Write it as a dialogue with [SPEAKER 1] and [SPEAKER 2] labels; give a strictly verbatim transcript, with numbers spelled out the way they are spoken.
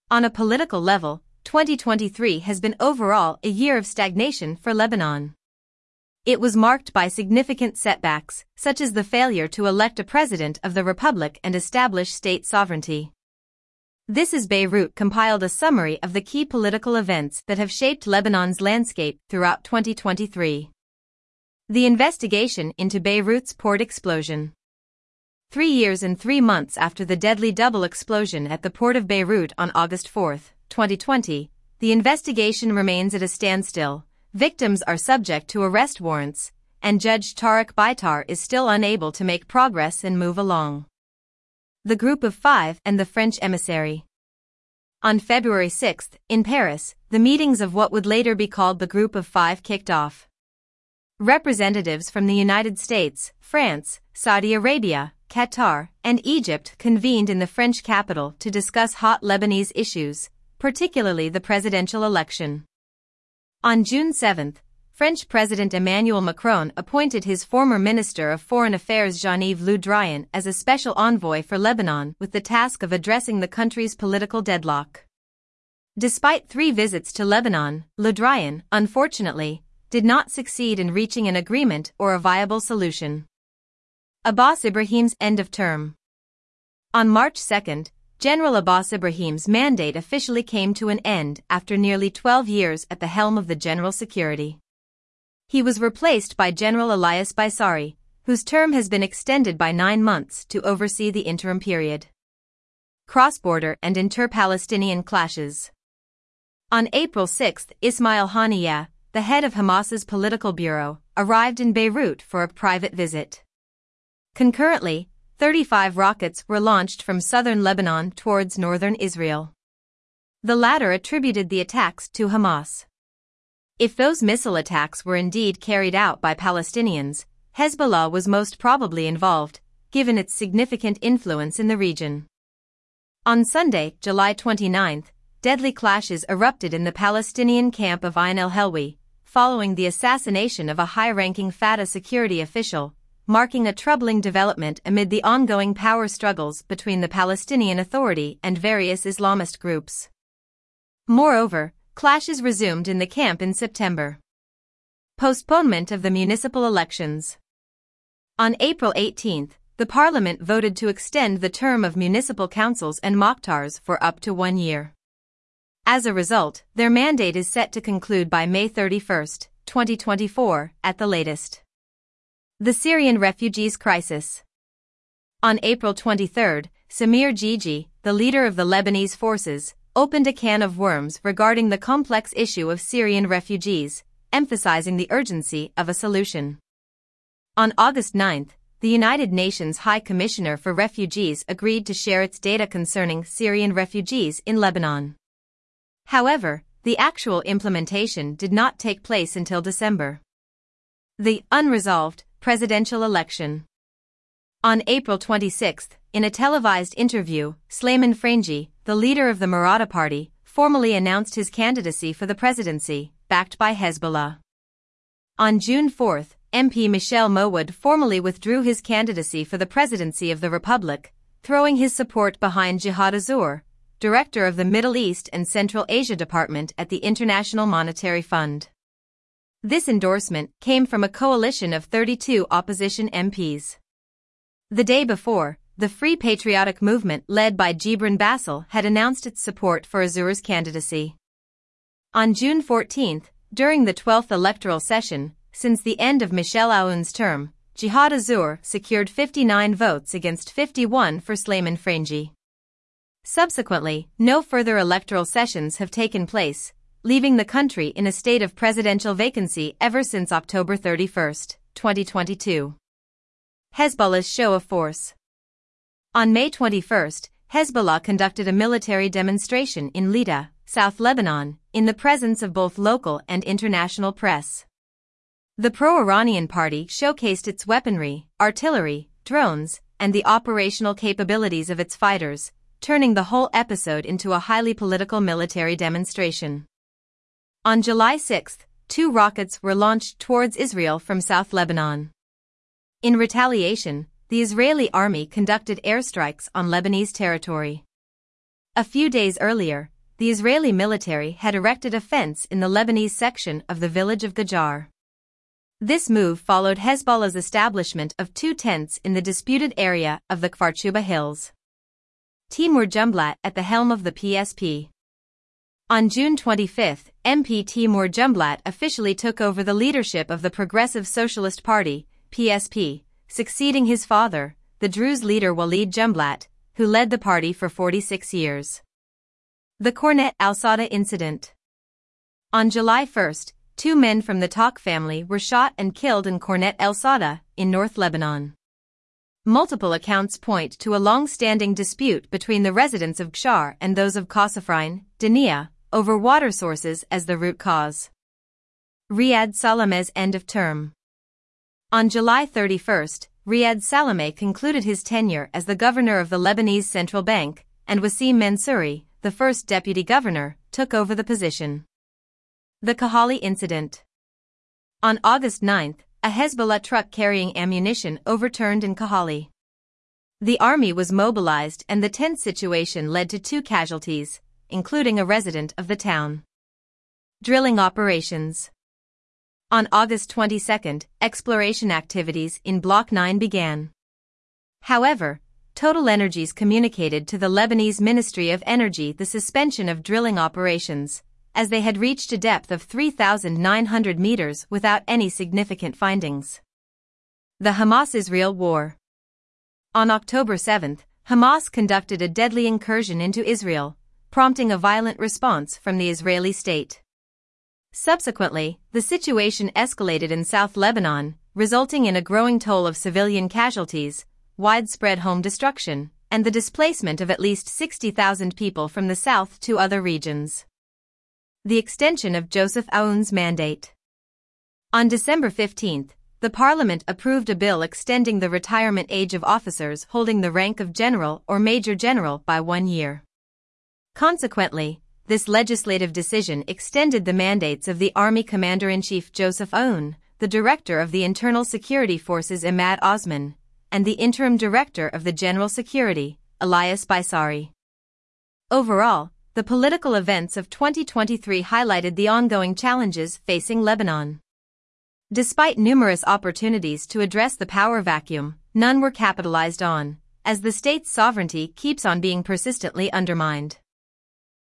[SPEAKER 1] On a political level, twenty twenty-three has been overall a year of stagnation for Lebanon. It was marked by significant setbacks, such as the failure to elect a president of the republic and establish state sovereignty. This is Beirut compiled a summary of the key political events that have shaped Lebanon's landscape throughout twenty twenty-three. The investigation into Beirut's port explosion. Three years and three months after the deadly double explosion at the port of Beirut on August fourth, twenty twenty, the investigation remains at a standstill. Victims are subject to arrest warrants, and Judge Tariq Baitar is still unable to make progress and move along. The Group of Five and the French emissary. On February sixth, in Paris, the meetings of what would later be called the Group of Five kicked off. Representatives from the United States, France, Saudi Arabia, Qatar, and Egypt convened in the French capital to discuss hot Lebanese issues, particularly the presidential election. On June seventh, French President Emmanuel Macron appointed his former Minister of Foreign Affairs Jean-Yves Le Drian as a special envoy for Lebanon with the task of addressing the country's political deadlock. Despite three visits to Lebanon, Le Drian, unfortunately, did not succeed in reaching an agreement or a viable solution. Abbas Ibrahim's end of term. On March second, General Abbas Ibrahim's mandate officially came to an end after nearly twelve years at the helm of the General Security. He was replaced by General Elias Baisari, whose term has been extended by nine months to oversee the interim period. Cross-border and inter-Palestinian clashes. On April sixth, Ismail Haniyeh, the head of Hamas's political bureau, arrived in Beirut for a private visit. Concurrently, thirty-five rockets were launched from southern Lebanon towards northern Israel. The latter attributed the attacks to Hamas. If those missile attacks were indeed carried out by Palestinians, Hezbollah was most probably involved, given its significant influence in the region. On Sunday, July twenty-ninth, deadly clashes erupted in the Palestinian camp of Ain el-Helwi, following the assassination of a high-ranking Fatah security official, marking a troubling development amid the ongoing power struggles between the Palestinian Authority and various Islamist groups. Moreover, clashes resumed in the camp in September. Postponement of the municipal elections. On April eighteenth, the parliament voted to extend the term of municipal councils and mokhtars for up to one year. As a result, their mandate is set to conclude by May thirty-first, twenty twenty-four, at the latest. The Syrian refugees crisis. On April twenty-third, Samir Gigi, the leader of the Lebanese forces, opened a can of worms regarding the complex issue of Syrian refugees, emphasizing the urgency of a solution. On August ninth, the United Nations High Commissioner for Refugees agreed to share its data concerning Syrian refugees in Lebanon. However, the actual implementation did not take place until December. The unresolved presidential election. On April twenty-sixth, in a televised interview, Sleiman Frangi, the leader of the Maratha Party, formally announced his candidacy for the presidency, backed by Hezbollah. On June fourth, M P Michel Mowood formally withdrew his candidacy for the presidency of the Republic, throwing his support behind Jihad Azur, director of the Middle East and Central Asia Department at the International Monetary Fund. This endorsement came from a coalition of thirty-two opposition M Ps. The day before, the Free Patriotic Movement led by Jibrin Bassel had announced its support for Azur's candidacy. On June fourteenth, during the twelfth electoral session, since the end of Michel Aoun's term, Jihad Azur secured fifty-nine votes against fifty-one for Sleiman Frangi. Subsequently, no further electoral sessions have taken place, leaving the country in a state of presidential vacancy ever since October thirty-first, twenty twenty-two. Hezbollah's show of force. On May twenty-first, Hezbollah conducted a military demonstration in Lida, South Lebanon, in the presence of both local and international press. The pro-Iranian party showcased its weaponry, artillery, drones, and the operational capabilities of its fighters, turning the whole episode into a highly political military demonstration. On July sixth, two rockets were launched towards Israel from South Lebanon. In retaliation, the Israeli army conducted airstrikes on Lebanese territory. A few days earlier, the Israeli military had erected a fence in the Lebanese section of the village of Gajar. This move followed Hezbollah's establishment of two tents in the disputed area of the Kfar Chuba Hills. Timur Jumblat at the helm of the P S P. On June twenty-fifth, M P Timur Jumblat officially took over the leadership of the Progressive Socialist Party, P S P, succeeding his father, the Druze leader Walid Jumblat, who led the party for forty-six years. The Cornet al-Sada incident. On July first, two men from the Taq family were shot and killed in Cornet el-Sada, in North Lebanon. Multiple accounts point to a long-standing dispute between the residents of Gshar and those of Kasafrine, Dania, over water sources as the root cause. Riyad Salameh's end of term. On July thirty-first, Riyad Salameh concluded his tenure as the governor of the Lebanese Central Bank, and Wassim Mansouri, the first deputy governor, took over the position. The Kahali incident. On August ninth, a Hezbollah truck carrying ammunition overturned in Kahali. The army was mobilized and the tense situation led to two casualties, including a resident of the town. Drilling operations. On August twenty-second, exploration activities in Block nine began. However, Total Energies communicated to the Lebanese Ministry of Energy the suspension of drilling operations, as they had reached a depth of three thousand nine hundred meters without any significant findings. The Hamas-Israel war. On October seventh, Hamas conducted a deadly incursion into Israel, prompting a violent response from the Israeli state. Subsequently, the situation escalated in South Lebanon, resulting in a growing toll of civilian casualties, widespread home destruction, and the displacement of at least sixty thousand people from the south to other regions. The extension of Joseph Aoun's mandate. On December fifteenth, the parliament approved a bill extending the retirement age of officers holding the rank of general or major general by one year. Consequently, this legislative decision extended the mandates of the Army Commander-in-Chief Joseph Aoun, the Director of the Internal Security Forces Imad Osman, and the Interim Director of the General Security, Elias Baisari. Overall, the political events of twenty twenty-three highlighted the ongoing challenges facing Lebanon. Despite numerous opportunities to address the power vacuum, none were capitalized on, as the state's sovereignty keeps on being persistently undermined.